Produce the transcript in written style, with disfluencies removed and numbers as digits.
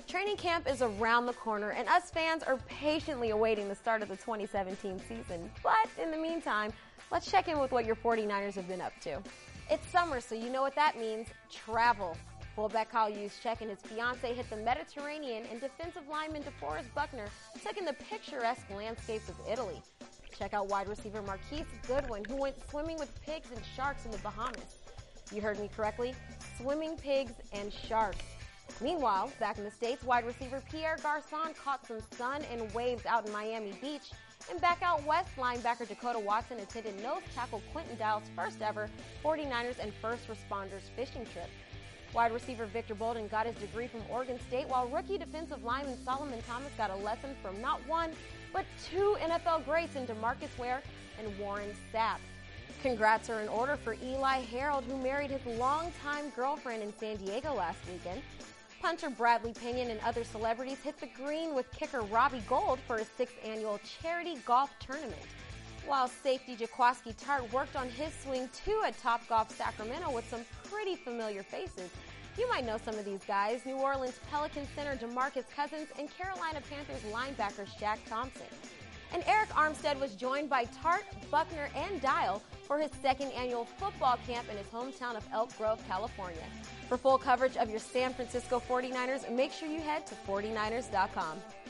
Training camp is around the corner, and us fans are patiently awaiting the start of the 2017 season. But in the meantime, let's check in with what your 49ers have been up to. It's summer, so you know what that means. Travel. Fullback Kyle Juszczyk and his fiancée hit the Mediterranean, and defensive lineman DeForest Buckner took in the picturesque landscapes of Italy. Check out wide receiver Marquise Goodwin, who went swimming with pigs and sharks in the Bahamas. You heard me correctly, swimming pigs and sharks. Meanwhile, back in the States, wide receiver Pierre Garçon caught some sun and waves out in Miami Beach. And back out west, linebacker Dakota Watson attended nose tackle Quentin Dowell's first ever 49ers and first responders fishing trip. Wide receiver Victor Bolden got his degree from Oregon State, while rookie defensive lineman Solomon Thomas got a lesson from not one, but two NFL greats in DeMarcus Ware and Warren Sapp. Congrats are in order for Eli Harold, who married his longtime girlfriend in San Diego last weekend. Punter Bradley Pinion and other celebrities hit the green with kicker Robbie Gould for his 6th annual charity golf tournament, while safety Jaquaski Tart worked on his swing too at Topgolf Sacramento with some pretty familiar faces. You might know some of these guys: New Orleans Pelicans center DeMarcus Cousins and Carolina Panthers linebacker Shaq Thompson. And Eric Armstead was joined by Tart, Buckner, and Dial for his 2nd annual football camp in his hometown of Elk Grove, California. For full coverage of your San Francisco 49ers, make sure you head to 49ers.com.